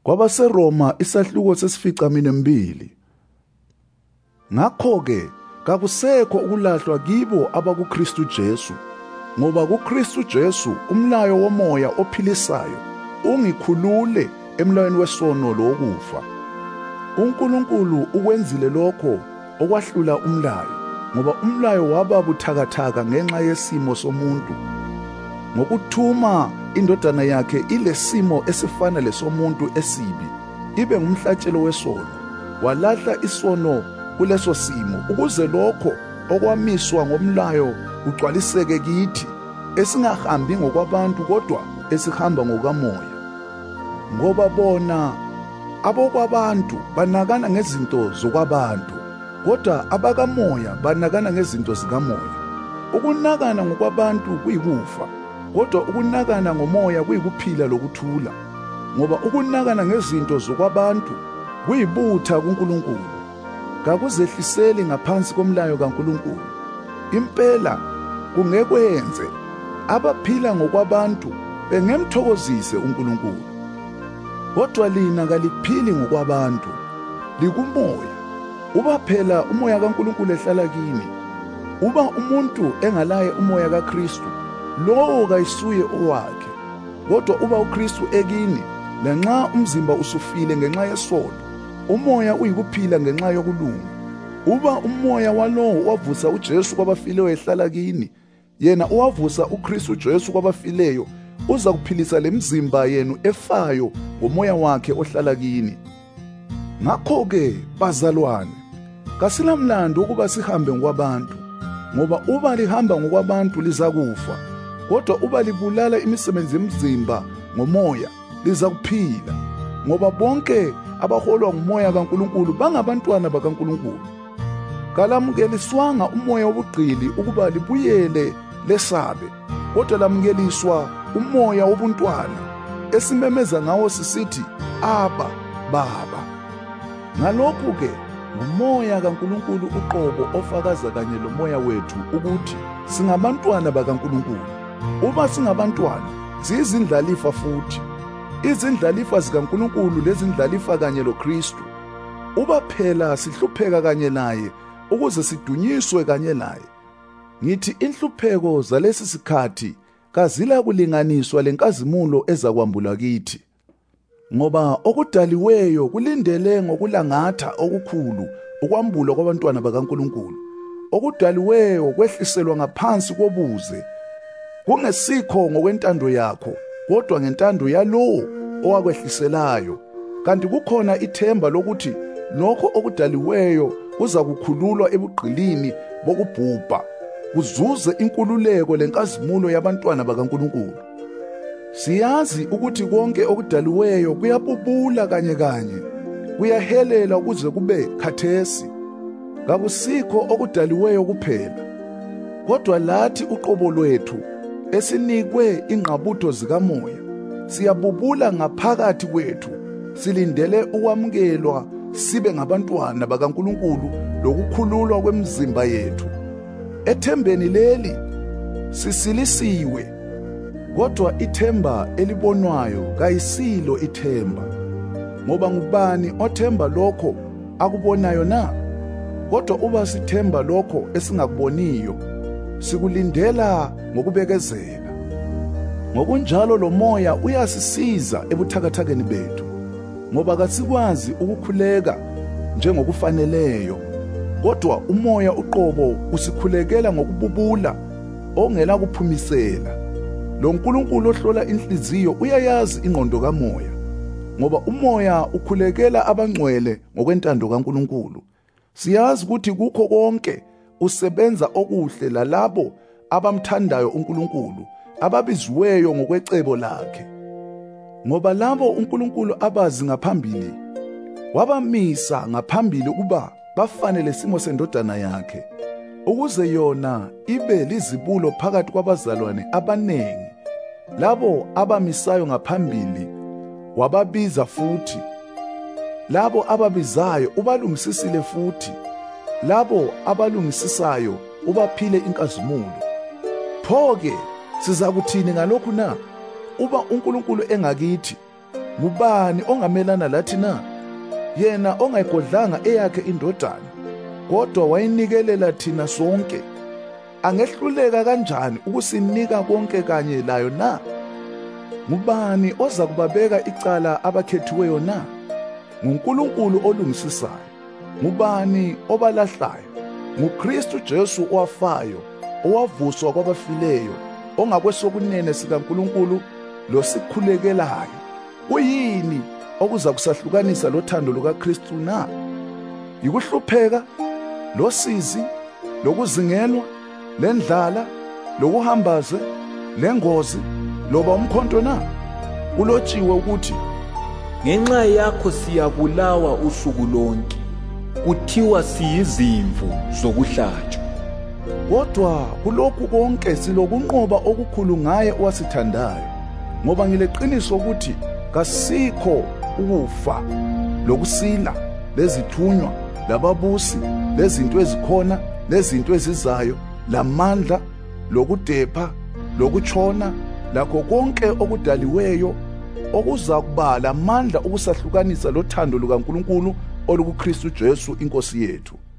KwabaseRoma isahluko sesi-2. Ngakho-ke kakusekho ukulahlwa kibo abakuKristu Jesu, ngoba kuKristu Jesu umlayo womoya ophilisayo ungikhulule emlayweni wesono lokufa. uNkulunkulu ukwenzile lokho okwahlula umlayo, ngoba umlayo waba buthakathaka ngenxa yesimo somuntu, ngokuthuma indodana yakhe ilesimo esifana lesomuntu esibi, ibe ngumhlatshelo wesono, walahla isono kuleso simo, ukuze lokho okwamiswa ngomlayo kugcwaliseke kithi, esingahambi ngokwabantu kodwa esihamba ngokamoya. Ngoba bona abokwabantu banakana ngezinto zokwabantu, kodwa abakamoya banakana ngezinto zikamoya. Ukunakana ngokwabantu kuyikufa, kodwa ukunakana ngomoya kuyikuphila lokuthula. Ngoba ukunakana ngezinto zokwabantu kuyibutha kuNkulunkulu, kakuzehliseli ngaphansi komlayo kaNkulunkulu. Impela kungekwenze abaphila ngokwabantu bengemthokozise uNkulunkulu. Kodwa lina kaliphili ngokwabantu, likumoya. Uba phela umoya kaNkulunkulu ehlala kini, uba umuntu engalaye umoya kaKristu, lowo kayisuye owakhe. Kodwa uba uKristu ekini, lanxa umzimba usufile ngenxa yesono, umoya uyikuphila ngenxa yokulunga. Uba umoya walowo wavusa uJesu kwabafileyo ehlala kini, yena owavusa uKristu Jesu kwabafileyo uza kuphilisa lemizimba yenu efayo ngomoya wakhe ohlala kini. Ngakho-ke bazalwane, kasilamlando ukuba sihambe ngokwabantu, ngoba uba lihamba ngokwabantu lizakufa, kodwa uba libulala imisebenzi yemizimba ngomoya liza kuphila. Ngoba bonke abaholwa ngumoya kaNkulunkulu bangabantwana bakaNkulunkulu. Kalamukeliswanga umoya wobugqili ukuba libuyele lesabe, kodwa lamukeliswa umoya wobuntwana, esimemeza ngawo sisithi, Aba, Baba. Ngalokhu-ke ngumoya kaNkulunkulu uqobo ofakaza kanye lomoya wethu ukuthi singabantwana bakaNkulunkulu. Uba singabantwana, siyizindlalifa futhi, izindlalifa zikaNkulunkulu lezindlalifa kanye loKristu. Uba phela sihlupheka kanye naye ukuze sidunyiswe kanye naye. Ngithi inhlupheko zalesi sikhathi kazila kulinganiswa lenkazimulo ezakwambula kithi. Ngoba okudaliweyo kulindele ngokulangatha okukhulu ukwambulwa kwabantwana bakaNkulunkulu. Okudaliweyo kwehliselwa ngaphansi kobuze, kungesikho ngokwentando yakho, kodwa ngentando yalowo owakwehliselayo. Kanti kukhona ithemba lokuthi lokho okudaliweyo kuza kukhululwa ebugqilini bokubhubha, kuzuze inkululeko lenkazimulo yabantwana bakaNkulunkulu. Siyazi ukuthi konke okudaliweyo kuyabubula kanye kuyahelela ukuze kube khathesi. Kakusikho okudaliweyo kuphela, kodwa lathi uqobo lwethu esinikwe ingqabutho zikamoya, siyabubula ngaphakathi kwethu, silindele ukwamukelwa sibe ngabantwana bakaNkulunkulu lokukhululwa kwemizimba yethu. Ethembeni leli sisilisiwe, kodwa ithemba elibonwayo kayisilo ithemba. Ngoba ngubani othemba lokho akubonayo na? Kodwa uba sithemba lokho esingakuboniyo, sikulindela ngokubekezela. Ngokunjalo lo moya uyasisiza ebuthakathakeni bethu, ngoba kasikwazi ukukhuleka njengokufaneleyo, kodwa umoya uqobo usikhulekela ngokububula ongela kuphumisela. Lo Nkulunkulu ohlola inhliziyo uyayazi ingqondo kamoya, ngoba umoya ukhulekela abangcwele ngokwentando kaNkulunkulu. Siyazi ukuthi kukho konke usebenza okuhle lalabo abamthandayo uNkulunkulu, ababiziweyo ngokwecebo lakhe. Ngoba labo uNkulunkulu abazi ngaphambili, wabamisa ngaphambili ukuba bafane lesimo sendodana yakhe, ukuze yona ibe lizibulo phakathi kwabazalwane abanengi. Labo abamisayo ngaphambili wababiza futhi, labo ababizayo ubalungisisile futhi, labo abalungisisayo ubaphile inkazimulo. Pho-ke sizakuthini ngalokhu na? Uba uNkulunkulu engakithi, Ngubani ongamelana lathi na? Yena ongayigodlanga eyakhe indodana, kodwa wayinikelela thina sonke, angehluleka kanjani ukusinika konke kanye layo na? Ngubani oza kubabeka icala abakhethiweyo na? nguNkulunkulu olungisisayo. Ngubani obalahlayo? nguKristu Jesu owafayo, owavuswa kwabafileyo, ongakwesokunene sikaNkulunkulu losikhulekelayo. Kuyini okuza kusahlukanisa lothando lukaKristu na? Yikuhlupheka, losizi, lokuzingelwa, lendlala, lokuhambaze, lengozi, loba umkhonto na? Kulotshiwe ukuthi, ngenxa yakho siyabulawa usuku lonke, kuthiwa siyizimvu zokuhlatshwa. Kodwa kulokhu konke silokunqoba okukhulu ngaye owasithandayo, ngoba ngileqiniso ukuthi kasikho ukufa, lokusila, lezithunywa, lababusi, lezinto ezikhona, lezinto ezizayo, lamandla, lokudepha, lokutshona, lakho konke okudaliweyo, okuza kuba lamandla ukusahlukanisa lothando lukaNkulunkulu olukuKristu Jesu inkosi yethu.